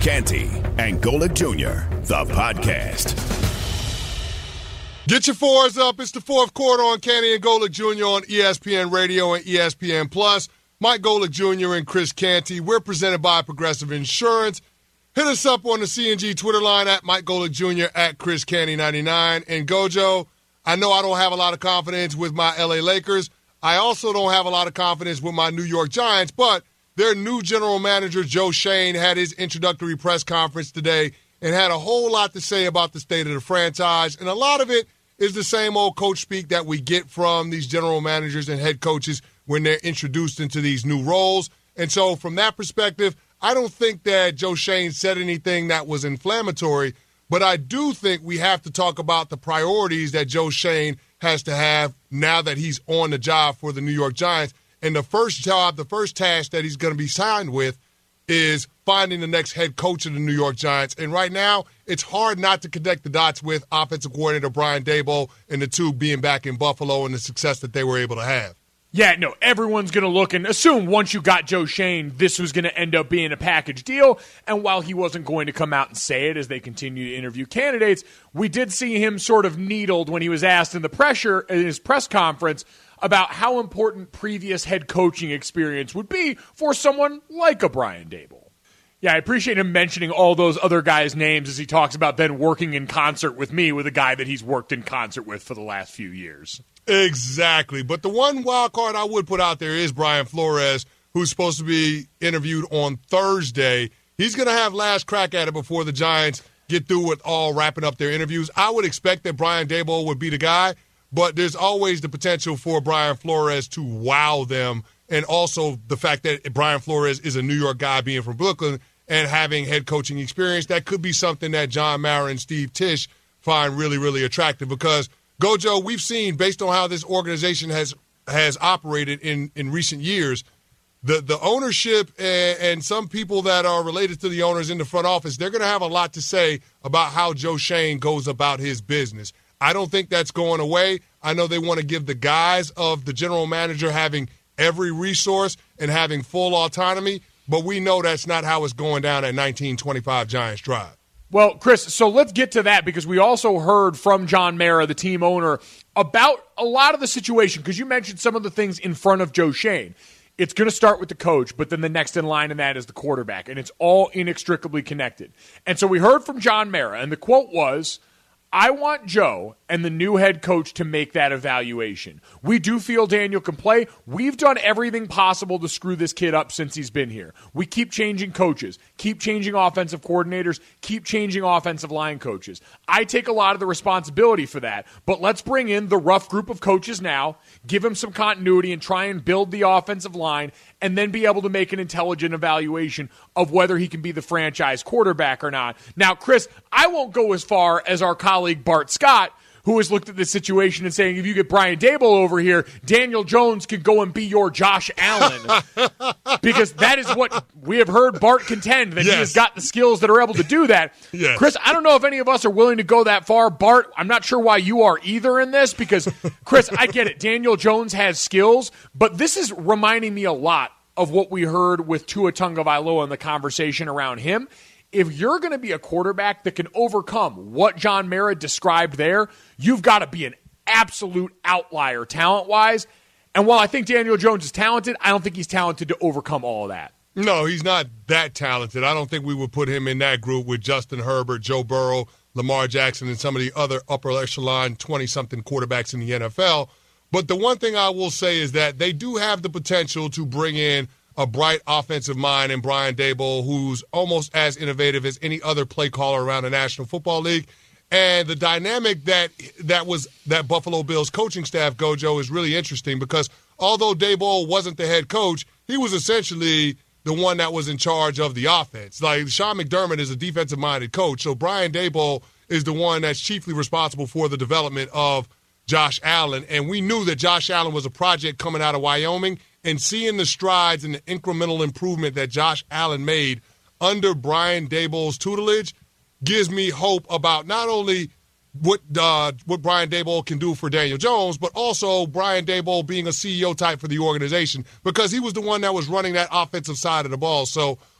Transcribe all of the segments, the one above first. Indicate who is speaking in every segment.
Speaker 1: Canty and Golic Jr., the podcast.
Speaker 2: Get your fours up. It's the fourth quarter on Canty and Golic Jr. on ESPN Radio and ESPN Plus. Mike Golic Jr. and Chris Canty. We're presented by Progressive Insurance. Hit us up on the CNG Twitter line at Mike Golic Jr. at Chris Canty 99. And Gojo, I know I don't have a lot of confidence with my LA Lakers. I also don't have a lot of confidence with my New York Giants, but their new general manager, Joe Schoen, had his introductory press conference today and had a whole lot to say about the state of the franchise. And a lot of it is the same old coach speak that we get from these general managers and head coaches when they're introduced into these new roles. And so from that perspective, I don't think that Joe Schoen said anything that was inflammatory, but I do think we have to talk about the priorities that Joe Schoen has to have now that he's on the job for the New York Giants. And the first task that he's going to be signed with is finding the next head coach of the New York Giants. And right now, it's hard not to connect the dots with offensive coordinator Brian Daboll and the two being back in Buffalo and the success that they were able to have.
Speaker 3: Yeah, no, everyone's going to look and assume once you got Joe Schoen, this was going to end up being a package deal. And while he wasn't going to come out and say it as they continue to interview candidates, we did see him sort of needled when he was asked in his press conference about how important previous head coaching experience would be for someone like a Brian Daboll. Yeah, I appreciate him mentioning all those other guys' names as he talks about then working in concert with me with a guy that he's worked in concert with for the last few years.
Speaker 2: Exactly. But the one wild card I would put out there is Brian Flores, who's supposed to be interviewed on Thursday. He's going to have last crack at it before the Giants get through with all wrapping up their interviews. I would expect that Brian Daboll would be the guy, but there's always the potential for Brian Flores to wow them, and also the fact that Brian Flores is a New York guy being from Brooklyn and having head coaching experience. That could be something that John Mara and Steve Tisch find really, really attractive because, Gojo, we've seen, based on how this organization has operated in recent years, the ownership and some people that are related to the owners in the front office, they're going to have a lot to say about how Joe Schoen goes about his business. I don't think that's going away. I know they want to give the guys of the general manager having every resource and having full autonomy, but we know that's not how it's going down at 1925 Giants Drive.
Speaker 3: Well, Chris, so let's get to that because we also heard from John Mara, the team owner, about a lot of the situation because you mentioned some of the things in front of Joe Schoen. It's going to start with the coach, but then the next in line in that is the quarterback, and it's all inextricably connected. And so we heard from John Mara, and the quote was, I want Joe and the new head coach to make that evaluation. We do feel Daniel can play. We've done everything possible to screw this kid up since he's been here. We keep changing coaches, keep changing offensive coordinators, keep changing offensive line coaches. I take a lot of the responsibility for that, but let's bring in the rough group of coaches now, give him some continuity and try and build the offensive line and then be able to make an intelligent evaluation of whether he can be the franchise quarterback or not. Now, Chris, I won't go as far as our colleague Bart Scott, who has looked at this situation and saying, if you get Brian Daboll over here, Daniel Jones could go and be your Josh Allen. Because that is what we have heard Bart contend, that he has got the skills that are able to do that.
Speaker 2: Yes.
Speaker 3: Chris, I don't know if any of us are willing to go that far. Bart, I'm not sure why you are either in this, because, Chris, I get it. Daniel Jones has skills, but this is reminding me a lot of what we heard with Tua Tagovailoa in the conversation around him. If you're going to be a quarterback that can overcome what John Mara described there, you've got to be an absolute outlier talent-wise. And while I think Daniel Jones is talented, I don't think he's talented to overcome all of that.
Speaker 2: No, he's not that talented. I don't think we would put him in that group with Justin Herbert, Joe Burrow, Lamar Jackson, and some of the other upper echelon 20-something quarterbacks in the NFL. But the one thing I will say is that they do have the potential to bring in a bright offensive mind in Brian Daboll, who's almost as innovative as any other play caller around the National Football League. And the dynamic that Buffalo Bills coaching staff, Gojo, is really interesting because although Daboll wasn't the head coach, he was essentially the one that was in charge of the offense. Like, Sean McDermott is a defensive-minded coach, so Brian Daboll is the one that's chiefly responsible for the development of Josh Allen. And we knew that Josh Allen was a project coming out of Wyoming, and seeing the strides and the incremental improvement that Josh Allen made under Brian Daboll's tutelage gives me hope about not only what Brian Daboll can do for Daniel Jones, but also Brian Daboll being a CEO type for the organization because he was the one that was running that offensive side of the ball. So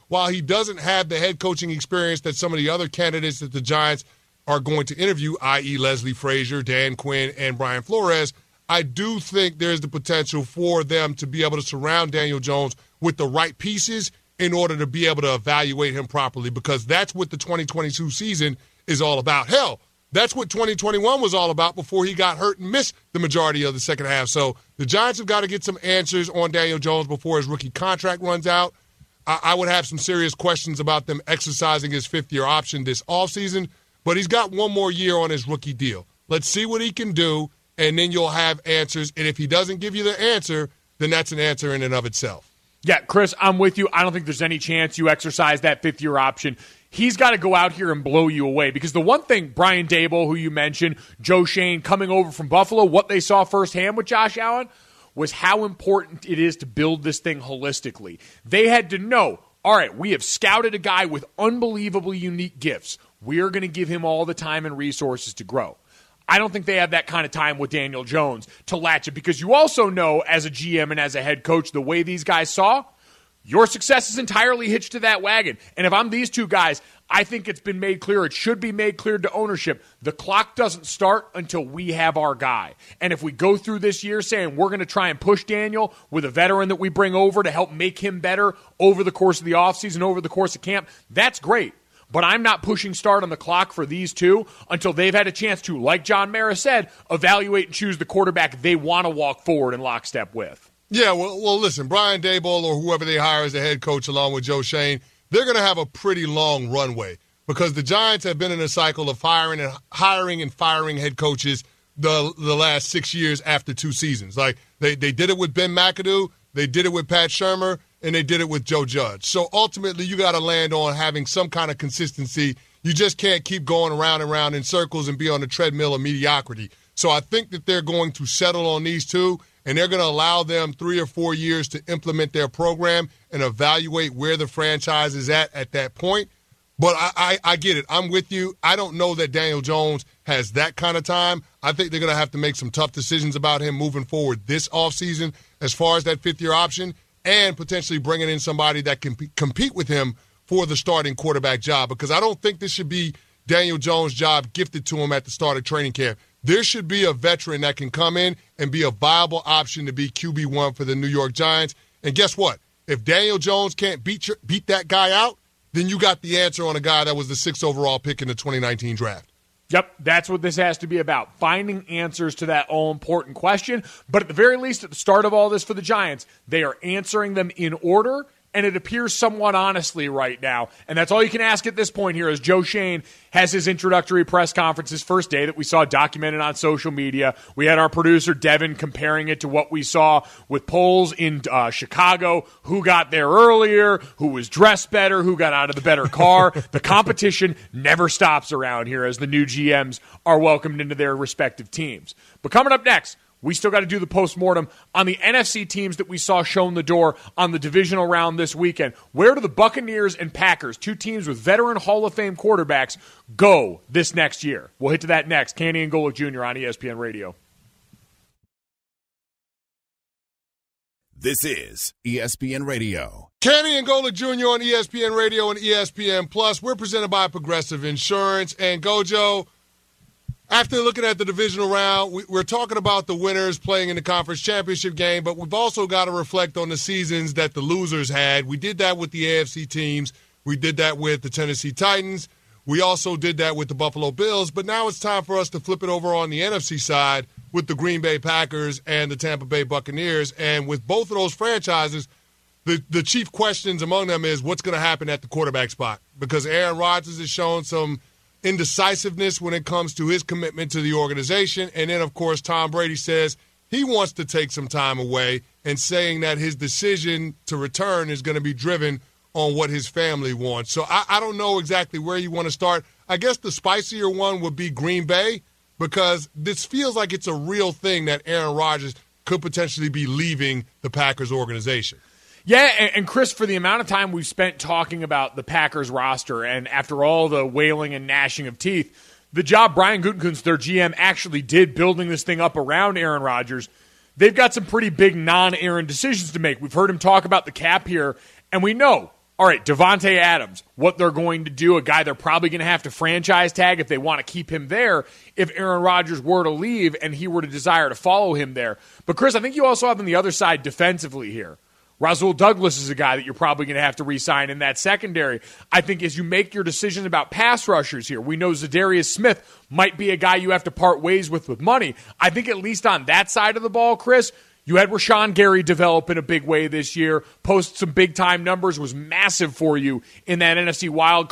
Speaker 2: while he doesn't have the head coaching experience that some of the other candidates that the Giants are going to interview, i.e. Leslie Frazier, Dan Quinn, and Brian Flores, I do think there's the potential for them to be able to surround Daniel Jones with the right pieces in order to be able to evaluate him properly, because that's what the 2022 season is all about. Hell, that's what 2021 was all about before he got hurt and missed the majority of the second half. So the Giants have got to get some answers on Daniel Jones before his rookie contract runs out. I would have some serious questions about them exercising his fifth-year option this offseason, but he's got one more year on his rookie deal. Let's see what he can do, and then you'll have answers. And if he doesn't give you the answer, then that's an answer in and of itself.
Speaker 3: Yeah, Chris, I'm with you. I don't think there's any chance you exercise that fifth-year option. He's got to go out here and blow you away, because the one thing Brian Daboll, who you mentioned, Joe Schoen coming over from Buffalo, what they saw firsthand with Josh Allen was how important it is to build this thing holistically. They had to know, all right, we have scouted a guy with unbelievably unique gifts. We're going to give him all the time and resources to grow. I don't think they have that kind of time with Daniel Jones to latch it, because you also know as a GM and as a head coach, the way these guys saw, your success is entirely hitched to that wagon. And if I'm these two guys, I think it's been made clear, it should be made clear to ownership, the clock doesn't start until we have our guy. And if we go through this year saying we're going to try and push Daniel with a veteran that we bring over to help make him better over the course of the offseason, over the course of camp, that's great. But I'm not pushing start on the clock for these two until they've had a chance to, like John Mara said, evaluate and choose the quarterback they want to walk forward in lockstep with.
Speaker 2: Yeah, well, listen, Brian Daboll or whoever they hire as the head coach along with Joe Schoen, they're going to have a pretty long runway, because the Giants have been in a cycle of hiring and firing head coaches the last 6 years after 2 seasons. Like, they did it with Ben McAdoo, they did it with Pat Shurmur, and they did it with Joe Judge. So ultimately, you got to land on having some kind of consistency. You just can't keep going around and around in circles and be on the treadmill of mediocrity. So I think that they're going to settle on these two, and they're going to allow them 3 or 4 years to implement their program and evaluate where the franchise is at that point. But I get it. I'm with you. I don't know that Daniel Jones has that kind of time. I think they're going to have to make some tough decisions about him moving forward this offseason as far as that fifth-year option, and potentially bringing in somebody that can compete with him for the starting quarterback job, because I don't think this should be Daniel Jones' job gifted to him at the start of training camp. There should be a veteran that can come in and be a viable option to be QB1 for the New York Giants. And guess what? If Daniel Jones can't beat that guy out, then you got the answer on a guy that was the 6th overall pick in the 2019 draft.
Speaker 3: Yep, that's what this has to be about, finding answers to that all-important question. But at the very least, at the start of all this for the Giants, they are answering them in order, and it appears somewhat honestly right now. And that's all you can ask at this point here, as Joe Schoen has his introductory press conference, his first day that we saw documented on social media. We had our producer, Devin, comparing it to what we saw with polls in Chicago, who got there earlier, who was dressed better, who got out of the better car. The competition never stops around here as the new GMs are welcomed into their respective teams. But coming up next, we still got to do the postmortem on the NFC teams that we saw shown the door on the divisional round this weekend. Where do the Buccaneers and Packers, two teams with veteran Hall of Fame quarterbacks, go this next year? We'll hit to that next. Canty and Golick Jr. on ESPN Radio.
Speaker 1: This is ESPN Radio.
Speaker 2: Canty and Golick Jr. on ESPN Radio and ESPN Plus. We're presented by Progressive Insurance. And Gojo, after looking at the divisional round, we're talking about the winners playing in the conference championship game, but we've also got to reflect on the seasons that the losers had. We did that with the AFC teams. We did that with the Tennessee Titans. We also did that with the Buffalo Bills. But now it's time for us to flip it over on the NFC side with the Green Bay Packers and the Tampa Bay Buccaneers. And with both of those franchises, the chief questions among them is what's going to happen at the quarterback spot, because Aaron Rodgers has shown some indecisiveness when it comes to his commitment to the organization. And then, of course, Tom Brady says he wants to take some time away, and saying that his decision to return is going to be driven on what his family wants. So I don't know exactly where you want to start. I guess the spicier one would be Green Bay, because this feels like it's a real thing that Aaron Rodgers could potentially be leaving the Packers organization.
Speaker 3: Yeah, and Chris, for the amount of time we've spent talking about the Packers roster, and after all the wailing and gnashing of teeth, the job Brian Gutekunst, their GM, actually did building this thing up around Aaron Rodgers, they've got some pretty big non-Aaron decisions to make. We've heard him talk about the cap here, and we know all right, Davante Adams, what they're going to do, a guy they're probably going to have to franchise tag if they want to keep him there if Aaron Rodgers were to leave and he were to desire to follow him there. But, Chris, I think you also have on the other side defensively here. Rasul Douglas is a guy that you're probably going to have to re-sign in that secondary. I think as you make your decisions about pass rushers here, we know Zadarius Smith might be a guy you have to part ways with money. I think at least on that side of the ball, Chris, you had Rashawn Gary develop in a big way this year, post some big-time numbers, was massive for you in that NFC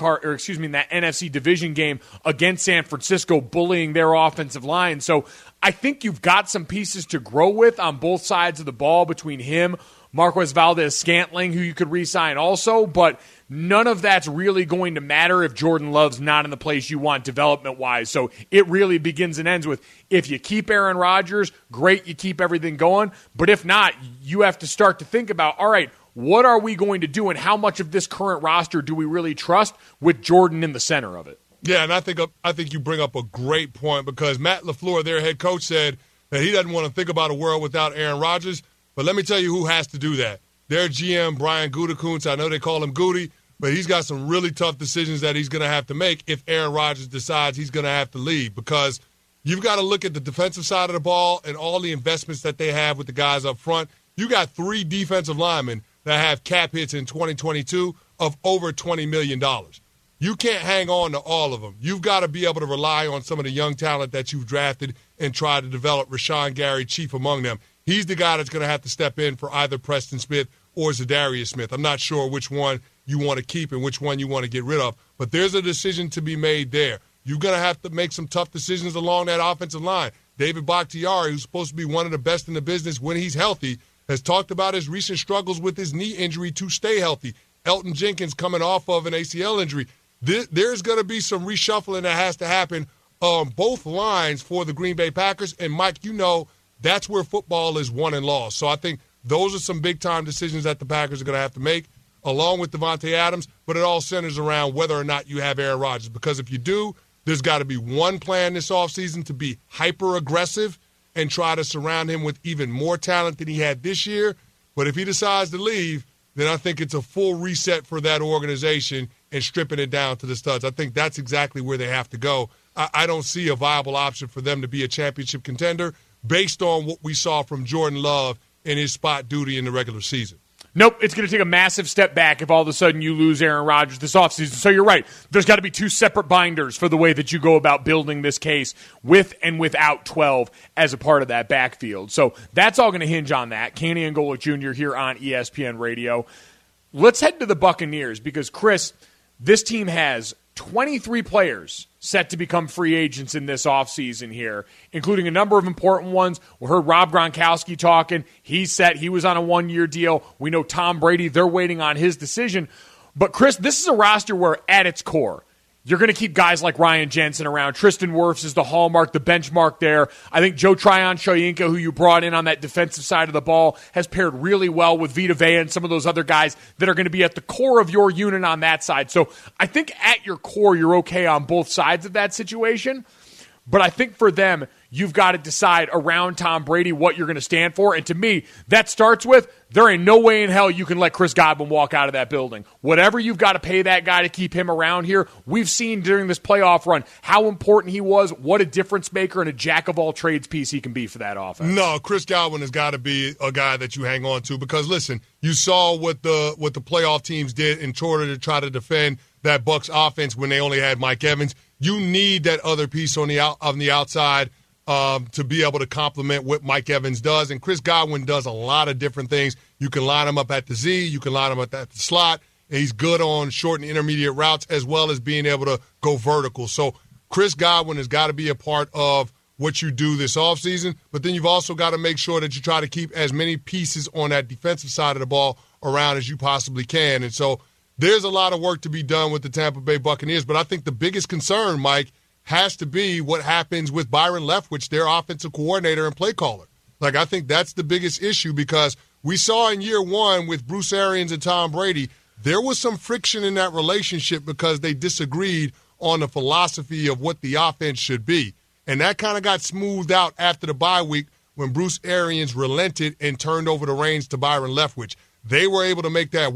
Speaker 3: in that NFC division game against San Francisco, bullying their offensive line. So I think you've got some pieces to grow with on both sides of the ball between him, Marquez Valdes-Scantling, who you could re-sign also, but none of that's really going to matter if Jordan Love's not in the place you want development-wise. So it really begins and ends with if you keep Aaron Rodgers, great, you keep everything going. But if not, you have to start to think about, all right, what are we going to do and how much of this current roster do we really trust with Jordan in the center of it?
Speaker 2: Yeah, and I think you bring up a great point because Matt LaFleur, their head coach, said that he doesn't want to think about a world without Aaron Rodgers. But let me tell you who has to do that. Their GM, Brian Gutekunst, I know they call him Goody, but he's got some really tough decisions that he's going to have to make if Aaron Rodgers decides he's going to have to leave because you've got to look at the defensive side of the ball and all the investments that they have with the guys up front. You got 3 defensive linemen that have cap hits in 2022 of over $20 million. You can't hang on to all of them. You've got to be able to rely on some of the young talent that you've drafted and try to develop. Rashawn Gary, chief among them. He's the guy that's going to have to step in for either Preston Smith or Zadarius Smith. I'm not sure which one you want to keep and which one you want to get rid of, but there's a decision to be made there. You're going to have to make some tough decisions along that offensive line. David Bakhtiari, who's supposed to be one of the best in the business when he's healthy, has talked about his recent struggles with his knee injury to stay healthy. Elton Jenkins coming off of an ACL injury. There's going to be some reshuffling that has to happen on both lines for the Green Bay Packers. And, Mike, you know, that's where football is won and lost. So I think those are some big-time decisions that the Packers are going to have to make, along with Davante Adams, but it all centers around whether or not you have Aaron Rodgers. Because if you do, there's got to be one plan this offseason to be hyper-aggressive and try to surround him with even more talent than he had this year. But if he decides to leave, then I think it's a full reset for that organization and stripping it down to the studs. I think that's exactly where they have to go. I don't see a viable option for them to be a championship contender based on what we saw from Jordan Love in his spot duty in the regular season.
Speaker 3: Nope, it's going to take a massive step back if all of a sudden you lose Aaron Rodgers this offseason. So you're right. There's got to be 2 separate binders for the way that you go about building this case with and without 12 as a part of that backfield. So that's all going to hinge on that. Canty and Golic Jr. here on ESPN Radio. Let's head to the Buccaneers because, Chris, this team has 23 players set to become free agents in this offseason here, including a number of important ones. We heard Rob Gronkowski talking. He's set. He was on a 1-year deal. We know Tom Brady, they're waiting on his decision. But, Chris, this is a roster where, at its core, you're going to keep guys like Ryan Jensen around. Tristan Wirfs is the hallmark, the benchmark there. I think Joe Tryon-Shoyinka, who you brought in on that defensive side of the ball, has paired really well with Vita Vea and some of those other guys that are going to be at the core of your unit on that side. So I think at your core, you're okay on both sides of that situation. But I think for them, you've got to decide around Tom Brady what you're going to stand for. And to me, that starts with there ain't no way in hell you can let Chris Godwin walk out of that building. Whatever you've got to pay that guy to keep him around here, we've seen during this playoff run how important he was, what a difference maker and a jack-of-all-trades piece he can be for that offense.
Speaker 2: No, Chris Godwin has got to be a guy that you hang on to because, listen, you saw what the playoff teams did in order to try to defend that Bucs offense when they only had Mike Evans. You need that other piece on the outside to be able to complement what Mike Evans does. And Chris Godwin does a lot of different things. You can line him up at the Z. You can line him up at the slot. And he's good on short and intermediate routes as well as being able to go vertical. So Chris Godwin has got to be a part of what you do this offseason. But then you've also got to make sure that you try to keep as many pieces on that defensive side of the ball around as you possibly can. And so there's a lot of work to be done with the Tampa Bay Buccaneers, but I think the biggest concern, Mike, has to be what happens with Byron Leftwich, their offensive coordinator and play caller. Like, I think that's the biggest issue because we saw in year one with Bruce Arians and Tom Brady, there was some friction in that relationship because they disagreed on the philosophy of what the offense should be. And that kind of got smoothed out after the bye week when Bruce Arians relented and turned over the reins to Byron Leftwich. They were able to make that work.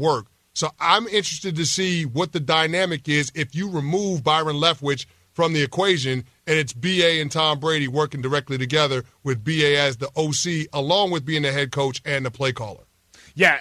Speaker 2: So I'm interested to see what the dynamic is if you remove Byron Leftwich from the equation and it's B.A. and Tom Brady working directly together with B.A. as the OC along with being the head coach and the play caller.
Speaker 3: Yeah,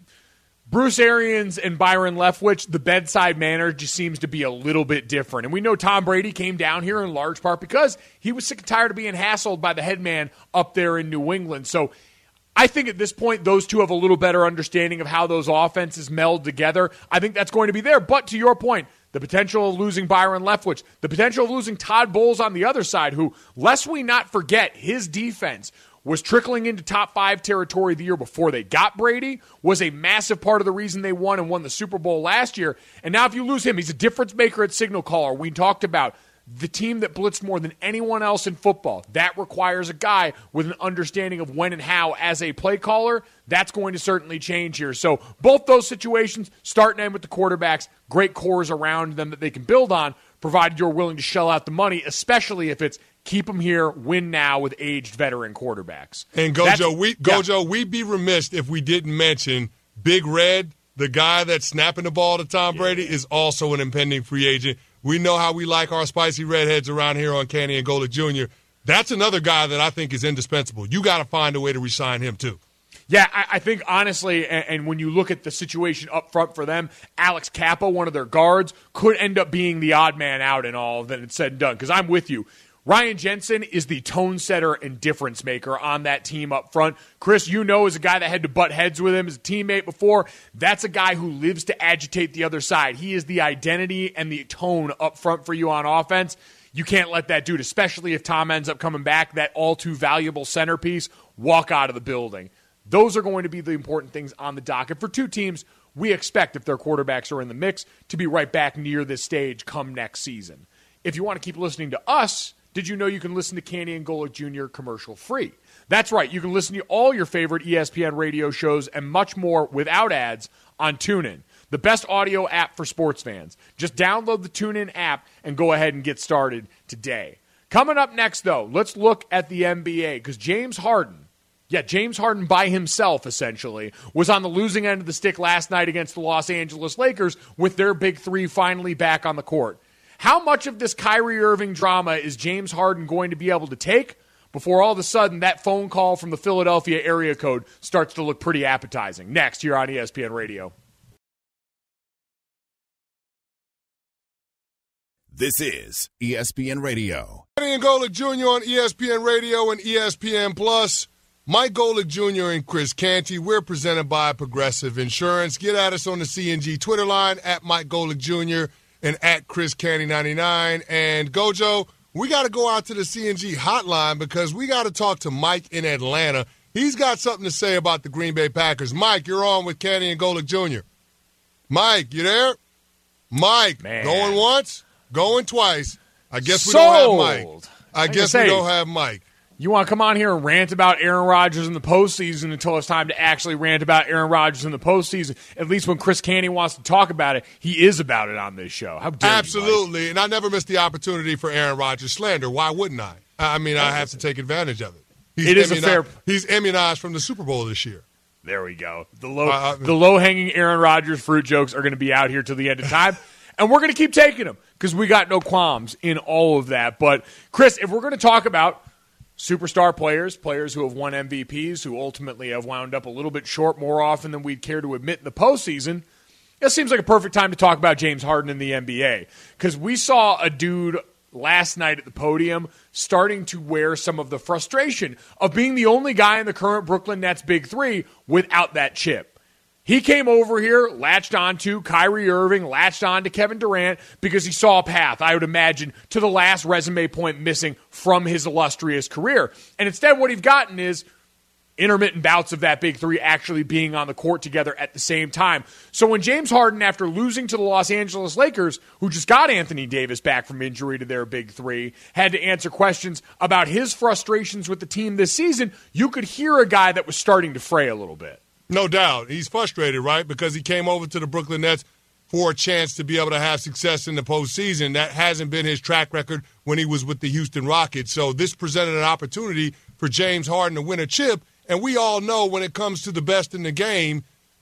Speaker 3: Bruce Arians and Byron Leftwich, the bedside manner just seems to be a little bit different. And we know Tom Brady came down here in large part because he was sick and tired of being hassled by the head man up there in New England. So I think at this point, those two have a little better understanding of how those offenses meld together. I think that's going to be there. But to your point, the potential of losing Byron Leftwich, the potential of losing Todd Bowles on the other side, who, lest we not forget, his defense was trickling into top 5 territory the year before they got Brady, was a massive part of the reason they won the Super Bowl last year. And now if you lose him, he's a difference maker at signal caller. We talked about the team that blitzed more than anyone else in football. That requires a guy with an understanding of when and how as a play caller. That's going to certainly change here. So both those situations, start and end with the quarterbacks, great cores around them that they can build on, provided you're willing to shell out the money, especially if it's keep them here, win now with aged veteran quarterbacks.
Speaker 2: And Gojo, we'd be remiss if we didn't mention Big Red, the guy that's snapping the ball to Tom Brady, is also an impending free agent. We know how we like our spicy redheads around here on Canty and Golick Jr. That's another guy that I think is indispensable. You got to find a way to re-sign him too.
Speaker 3: Yeah, I think honestly, and when you look at the situation up front for them, Alex Kappa, one of their guards, could end up being the odd man out in all that it's said and done. Because I'm with you. Ryan Jensen is the tone setter and difference maker on that team up front. Chris, you know, as a guy that had to butt heads with him as a teammate before, that's a guy who lives to agitate the other side. He is the identity and the tone up front for you on offense. You can't let that dude, especially if Tom ends up coming back, that all too valuable centerpiece, walk out of the building. Those are going to be the important things on the docket. For two teams, we expect, if their quarterbacks are in the mix, to be right back near this stage come next season. If you want to keep listening to us, did you know you can listen to Canty and Golick Jr. commercial free? That's right. You can listen to all your favorite ESPN radio shows and much more without ads on TuneIn, the best audio app for sports fans. Just download the TuneIn app and go ahead and get started today. Coming up next, though, let's look at the NBA because James Harden by himself, essentially, was on the losing end of the stick last night against the Los Angeles Lakers with their big three finally back on the court. How much of this Kyrie Irving drama is James Harden going to be able to take before all of a sudden that phone call from the Philadelphia area code starts to look pretty appetizing? Next here on ESPN Radio.
Speaker 1: This is ESPN Radio.
Speaker 2: Canty and Golick Jr. on ESPN Radio and ESPN Plus. Mike Golick Jr. and Chris Canty. We're presented by Progressive Insurance. Get at us on the CNG Twitter line at Mike Golick Jr. and at Chris Canty 99. And Gojo, we got to go out to the CNG hotline because we got to talk to Mike in Atlanta. He's got something to say about the Green Bay Packers. Mike, you're on with Canty and Golick Jr. Mike, you there? Mike,
Speaker 3: Man.
Speaker 2: Going once, going twice. I guess we don't have Mike. I guess we don't have Mike.
Speaker 3: You want to come on here and rant about Aaron Rodgers in the postseason until it's time to actually rant about Aaron Rodgers in the postseason. At least when Chris Canty wants to talk about it, he is about it on this show. How dare
Speaker 2: Absolutely.
Speaker 3: you, Mike?
Speaker 2: And I never miss the opportunity for Aaron Rodgers slander. Why wouldn't I? I mean, I have to take advantage of it. He's immunized from the Super Bowl this year.
Speaker 3: There we go. The low-hanging Aaron Rodgers fruit jokes are going to be out here till the end of time. And we're going to keep taking them because we got no qualms in all of that. But, Chris, if we're going to talk about superstar players who have won MVPs, who ultimately have wound up a little bit short more often than we'd care to admit in the postseason, it seems like a perfect time to talk about James Harden in the NBA. Because we saw a dude last night at the podium starting to wear some of the frustration of being the only guy in the current Brooklyn Nets Big Three without that chip. He came over here, latched on to Kyrie Irving, latched on to Kevin Durant because he saw a path, I would imagine, to the last resume point missing from his illustrious career. And instead what he's gotten is intermittent bouts of that Big Three actually being on the court together at the same time. So when James Harden, after losing to the Los Angeles Lakers, who just got Anthony Davis back from injury to their Big Three, had to answer questions about his frustrations with the team this season, you could hear a guy that was starting to fray a little bit.
Speaker 2: No doubt. He's frustrated, right? Because he came over to the Brooklyn Nets for a chance to be able to have success in the postseason. That hasn't been his track record when he was with the Houston Rockets. So this presented an opportunity for James Harden to win a chip. And we all know when it comes to the best in the game,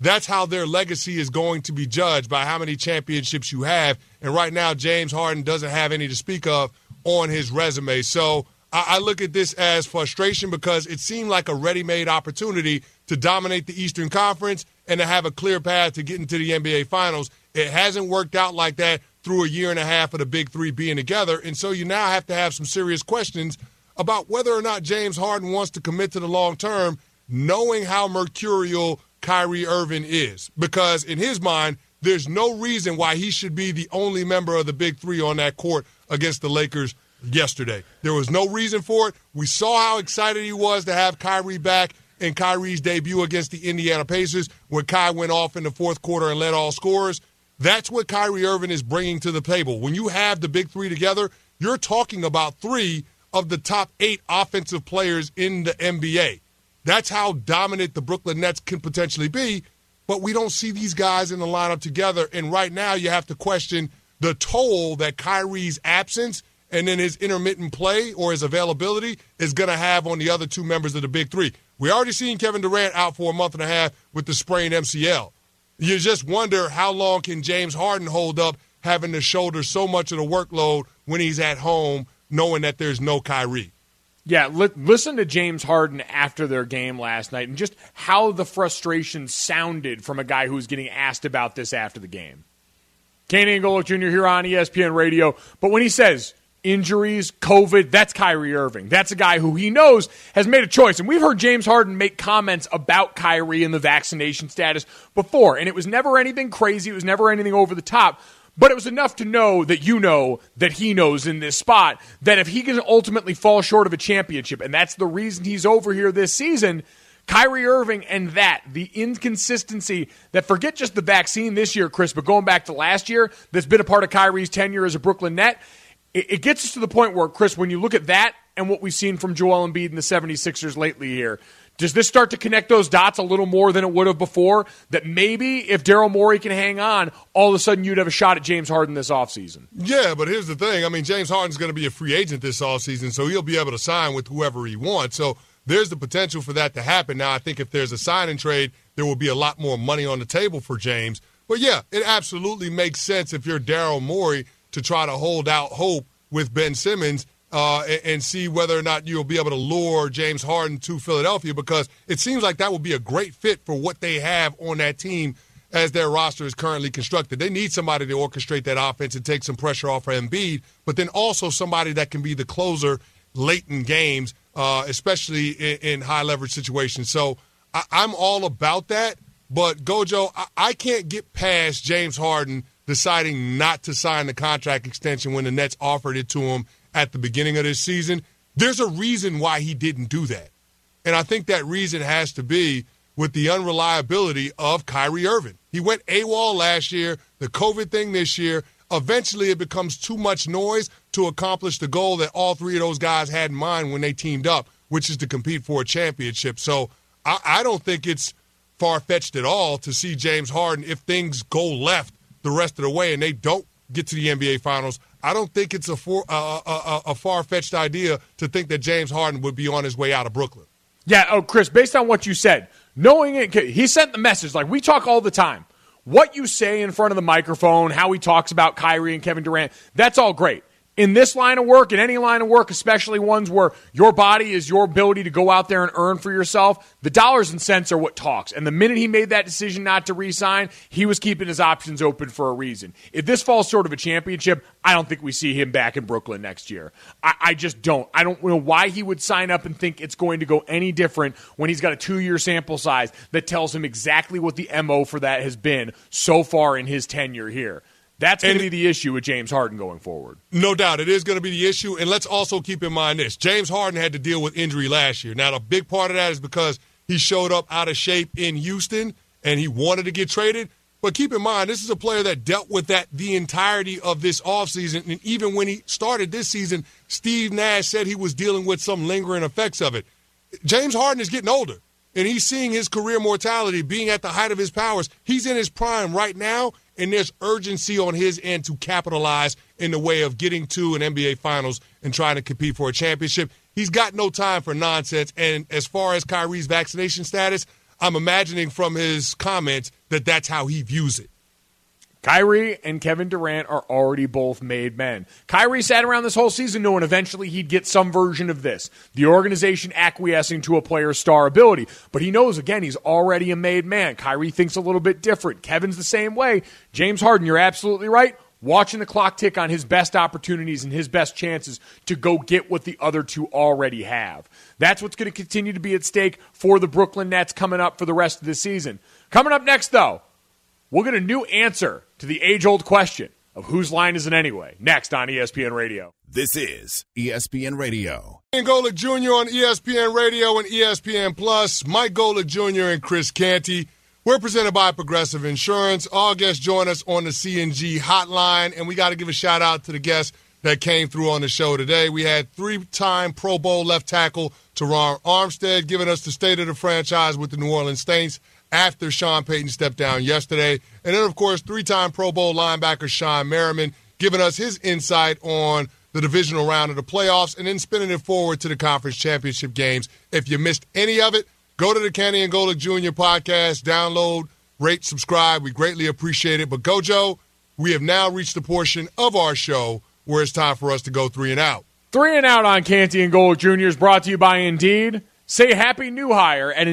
Speaker 2: that's how their legacy is going to be judged, by how many championships you have. And right now, James Harden doesn't have any to speak of on his resume. So I look at this as frustration, because it seemed like a ready-made opportunity to dominate the Eastern Conference and to have a clear path to get into the NBA Finals. It hasn't worked out like that through a year and a half of the Big Three being together. And so you now have to have some serious questions about whether or not James Harden wants to commit to the long term, knowing how mercurial Kyrie Irving is. Because in his mind, there's no reason why he should be the only member of the Big Three on that court against the Lakers yesterday. There was no reason for it. We saw how excited he was to have Kyrie back in Kyrie's debut against the Indiana Pacers, when Ky went off in the fourth quarter and led all scorers. That's what Kyrie Irving is bringing to the table. When you have the Big Three together, you're talking about 3 of the top 8 offensive players in the NBA. That's how dominant the Brooklyn Nets can potentially be, but we don't see these guys in the lineup together. And right now you have to question the toll that Kyrie's absence and then his intermittent play or his availability is going to have on the other 2 members of the Big Three. We already seen Kevin Durant out for a month and a half with the sprained MCL. You just wonder, how long can James Harden hold up having to shoulder so much of the workload when he's at home, knowing that there's no Kyrie?
Speaker 3: Yeah, listen to James Harden after their game last night and just how the frustration sounded from a guy who was getting asked about this after the game. Kenny and Golick Jr. here on ESPN Radio. But when he says injuries, COVID, that's Kyrie Irving. That's a guy who he knows has made a choice. And we've heard James Harden make comments about Kyrie and the vaccination status before. And it was never anything crazy. It was never anything over the top. But it was enough to know that you know that he knows in this spot that if he can ultimately fall short of a championship, and that's the reason he's over here this season, Kyrie Irving and the inconsistency that, forget just the vaccine this year, Chris, but going back to last year, that's been a part of Kyrie's tenure as a Brooklyn Net, it gets us to the point where, Chris, when you look at that and what we've seen from Joel Embiid and the 76ers lately here, does this start to connect those dots a little more than it would have before? That maybe if Daryl Morey can hang on, all of a sudden you'd have a shot at James Harden this offseason.
Speaker 2: Yeah, but here's the thing. I mean, James Harden's going to be a free agent this offseason, so he'll be able to sign with whoever he wants. So there's the potential for that to happen. Now, I think if there's a sign and trade, there will be a lot more money on the table for James. But, yeah, it absolutely makes sense if you're Daryl Morey to try to hold out hope with Ben Simmons and see whether or not you'll be able to lure James Harden to Philadelphia, because it seems like that would be a great fit for what they have on that team as their roster is currently constructed. They need somebody to orchestrate that offense and take some pressure off of Embiid, but then also somebody that can be the closer late in games, especially in high-leverage situations. So I'm all about that, but Gojo, I can't get past James Harden deciding not to sign the contract extension when the Nets offered it to him at the beginning of this season. There's a reason why he didn't do that. And I think that reason has to be with the unreliability of Kyrie Irving. He went AWOL last year, the COVID thing this year. Eventually it becomes too much noise to accomplish the goal that all 3 of those guys had in mind when they teamed up, which is to compete for a championship. So I don't think it's far-fetched at all to see James Harden, if things go left the rest of the way and they don't get to the NBA Finals, I don't think it's a far-fetched idea to think that James Harden would be on his way out of Brooklyn.
Speaker 3: Yeah, Chris, based on what you said, knowing it, he sent the message. Like, we talk all the time. What you say in front of the microphone, how he talks about Kyrie and Kevin Durant, that's all great. In this line of work, in any line of work, especially ones where your body is your ability to go out there and earn for yourself, the dollars and cents are what talks. And the minute he made that decision not to re-sign, he was keeping his options open for a reason. If this falls short of a championship, I don't think we see him back in Brooklyn next year. I just don't. I don't know why he would sign up and think it's going to go any different when he's got a 2-year sample size that tells him exactly what the MO for that has been so far in his tenure here. That's going to be the issue with James Harden going forward. No doubt. It is going to be the issue. And let's also keep in mind this. James Harden had to deal with injury last year. Now, the big part of that is because he showed up out of shape in Houston and he wanted to get traded. But keep in mind, this is a player that dealt with that the entirety of this offseason. And even when he started this season, Steve Nash said he was dealing with some lingering effects of it. James Harden is getting older, and he's seeing his career mortality being at the height of his powers. He's in his prime right now, and there's urgency on his end to capitalize in the way of getting to an NBA Finals and trying to compete for a championship. He's got no time for nonsense. And as far as Kyrie's vaccination status,
Speaker 2: I'm imagining from his comments that that's how he views it.
Speaker 3: Kyrie and Kevin Durant are already both made men. Kyrie sat around this whole season knowing eventually he'd get some version of this, the organization acquiescing to a player's star ability. But he knows, again, he's already a made man. Kyrie thinks a little bit different. Kevin's the same way. James Harden, you're absolutely right. Watching the clock tick on his best opportunities and his best chances to go get what the other two already have. That's what's going to continue to be at stake for the Brooklyn Nets coming up for the rest of the season. Coming up next, though, we'll get a new answer to the age-old question of whose line is it anyway, next on ESPN Radio.
Speaker 1: This is ESPN Radio.
Speaker 2: Ian Golick Jr. on ESPN Radio and ESPN Plus. Mike Golick Jr. and Chris Canty. We're presented by Progressive Insurance. All guests join us on the C&G hotline, and we got to give a shout-out to the guests that came through on the show today. We had three-time Pro Bowl left tackle Teron Armstead giving us the state of the franchise with the New Orleans Saints after Sean Payton stepped down yesterday. And then, of course, three-time Pro Bowl linebacker Sean Merriman giving us his insight on the divisional round of the playoffs and then spinning it forward to the conference championship games. If you missed any of it, go to the Canty and Golick Jr. podcast, download, rate, subscribe. We greatly appreciate it. But, Gojo, we have now reached the portion of our show where it's time for us to go 3 and out.
Speaker 3: 3 and out on Canty and Golick Jr. is brought to you by Indeed. Say happy new hire at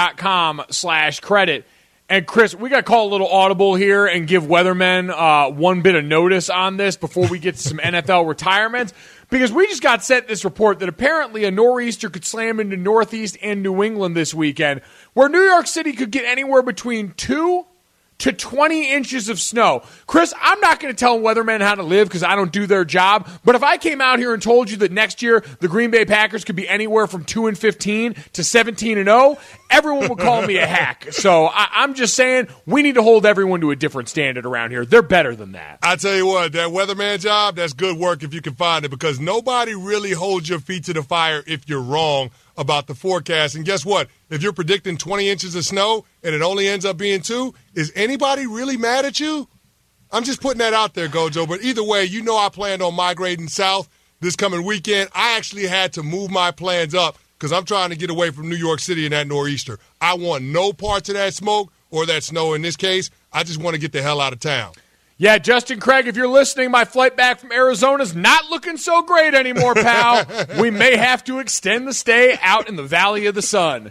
Speaker 3: Indeed.com/credit. And, Chris, we got to call a little audible here and give weathermen one bit of notice on this before we get to some NFL retirements. Because we just got sent this report that apparently a nor'easter could slam into Northeast and New England this weekend, where New York City could get anywhere between 2 to 20 inches of snow. Chris, I'm not going to tell weathermen how to live because I don't do their job, but if I came out here and told you that next year the Green Bay Packers could be anywhere from 2-15 to 17-0, everyone would call me a hack. So I'm just saying we need to hold everyone to a different standard around here. They're better than that.
Speaker 2: I tell you what, that weatherman job, that's good work if you can find it, because nobody really holds your feet to the fire if you're wrong about the forecast. And guess what? If you're predicting 20 inches of snow and it only ends up being 2, is anybody really mad at you? I'm just putting that out there, Gojo. But either way, you know I planned on migrating south this coming weekend. I actually had to move my plans up because I'm trying to get away from New York City in that nor'easter. I want no parts of that smoke or that snow in this case. I just want to get the hell out of town.
Speaker 3: Yeah, Justin Craig, if you're listening, my flight back from Arizona's not looking so great anymore, pal. We may have to extend the stay out in the Valley of the Sun.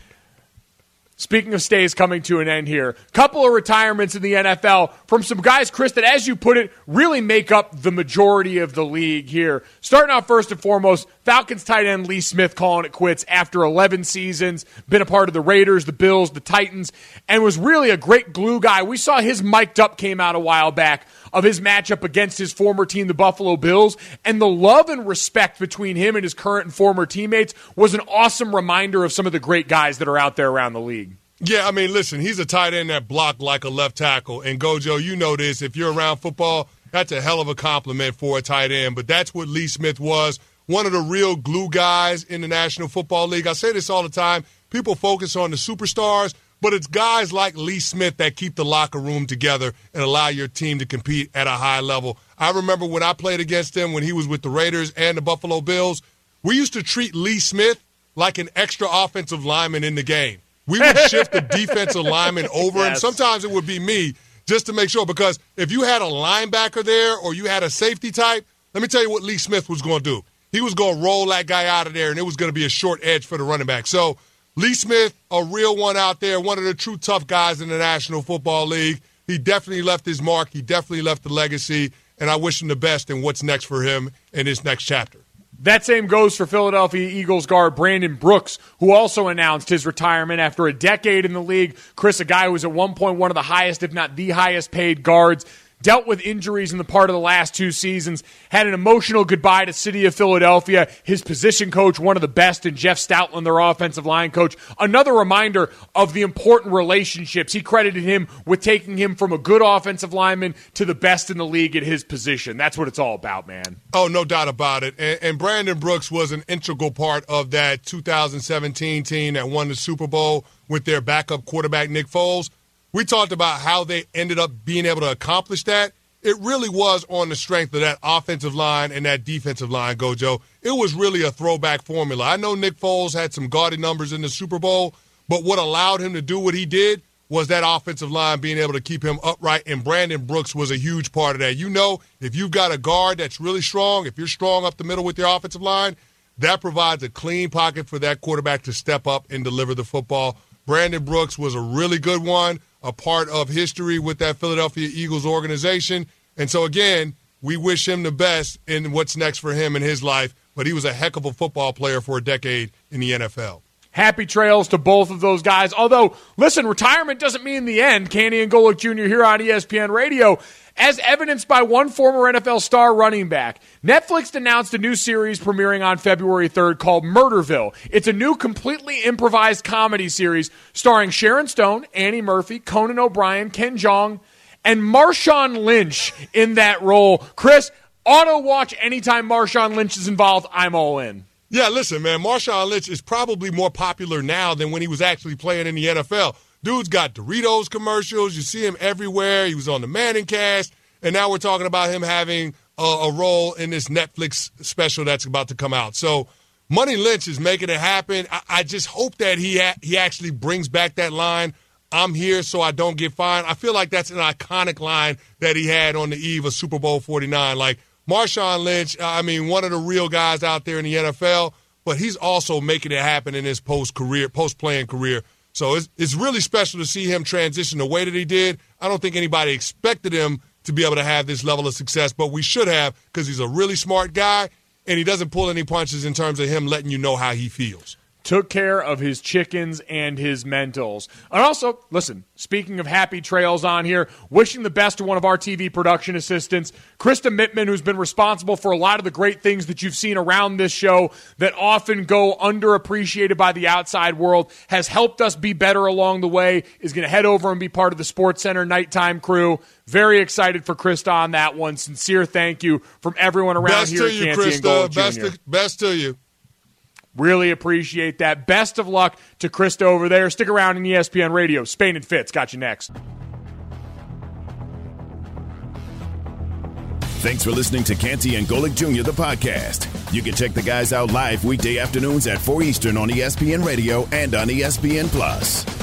Speaker 3: Speaking of stays coming to an end here, couple of retirements in the NFL from some guys, Chris, that, as you put it, really make up the majority of the league here. Starting off first and foremost, Falcons tight end Lee Smith calling it quits after 11 seasons, been a part of the Raiders, the Bills, the Titans, and was really a great glue guy. We saw his mic'd up came out a while back of his matchup against his former team, the Buffalo Bills, and the love and respect between him and his current and former teammates was an awesome reminder of some of the great guys that are out there around the league.
Speaker 2: Yeah, I mean, listen, he's a tight end that blocked like a left tackle. And, Gojo, you know this. If you're around football, that's a hell of a compliment for a tight end. But that's what Lee Smith was, one of the real glue guys in the National Football League. I say this all the time. People focus on the superstars, but it's guys like Lee Smith that keep the locker room together and allow your team to compete at a high level. I remember when I played against him when he was with the Raiders and the Buffalo Bills, we used to treat Lee Smith like an extra offensive lineman in the game. We would shift the defensive lineman over, yes, and sometimes it would be me just to make sure, because if you had a linebacker there or you had a safety type, let me tell you what Lee Smith was going to do. He was going to roll that guy out of there, and it was going to be a short edge for the running back. So Lee Smith, a real one out there, one of the true tough guys in the National Football League. He definitely left his mark. He definitely left the legacy, and I wish him the best in what's next for him in his next chapter.
Speaker 3: That same goes for Philadelphia Eagles guard Brandon Brooks, who also announced his retirement after a decade in the league. Chris, a guy who was at one point one of the highest, if not the highest paid guards, dealt with injuries in the part of the last 2 seasons, had an emotional goodbye to City of Philadelphia. His position coach, one of the best, and Jeff Stoutland, their offensive line coach. Another reminder of the important relationships. He credited him with taking him from a good offensive lineman to the best in the league at his position. That's what it's all about, man.
Speaker 2: Oh, no doubt about it. And Brandon Brooks was an integral part of that 2017 team that won the Super Bowl with their backup quarterback, Nick Foles. We talked about how they ended up being able to accomplish that. It really was on the strength of that offensive line and that defensive line, Gojo. It was really a throwback formula. I know Nick Foles had some gaudy numbers in the Super Bowl, But what allowed him to do what he did was that offensive line being able to keep him upright, and Brandon Brooks was a huge part of that. You know, if you've got a guard that's really strong, if you're strong up the middle with your offensive line, that provides a clean pocket for that quarterback to step up and deliver the football. Brandon Brooks was a really good one, a part of history with that Philadelphia Eagles organization. And so, again, we wish him the best in what's next for him in his life, but he was a heck of a football player for a decade in the NFL.
Speaker 3: Happy trails to both of those guys. Although, listen, retirement doesn't mean the end. Canty and Golic Jr. here on ESPN Radio. As evidenced by one former NFL star running back, Netflix announced a new series premiering on February 3rd called Murderville. It's a new, completely improvised comedy series starring Sharon Stone, Annie Murphy, Conan O'Brien, Ken Jeong, and Marshawn Lynch in that role. Chris, auto-watch anytime Marshawn Lynch is involved. I'm all in.
Speaker 2: Yeah, listen, man, Marshawn Lynch is probably more popular now than when he was actually playing in the NFL. Dude's got Doritos commercials. You see him everywhere. He was on the Manning cast. And now we're talking about him having a role in this Netflix special that's about to come out. So Money Lynch is making it happen. I just hope that he actually brings back that line, "I'm here so I don't get fined." I feel like that's an iconic line that he had on the eve of Super Bowl 49. Like, Marshawn Lynch, I mean, one of the real guys out there in the NFL, but he's also making it happen in his post-playing career. So it's really special to see him transition the way that he did. I don't think anybody expected him to be able to have this level of success, but we should have, because he's a really smart guy, and he doesn't pull any punches in terms of him letting you know how he feels.
Speaker 3: Took care of his chickens and his mentals. And also, listen, speaking of happy trails on here, wishing the best to one of our TV production assistants, Krista Mittman, who's been responsible for a lot of the great things that you've seen around this show that often go underappreciated by the outside world, has helped us be better along the way, is going to head over and be part of the SportsCenter nighttime crew. Very excited for Krista on that one. Sincere thank you from everyone around here at Canty and Golic Jr.
Speaker 2: Best to you.
Speaker 3: Really appreciate that. Best of luck to Krista over there. Stick around in ESPN Radio. Spain and Fitz got you next.
Speaker 1: Thanks for listening to Canty and Golic Jr., the podcast. You can check the guys out live weekday afternoons at 4 Eastern on ESPN Radio and on ESPN+.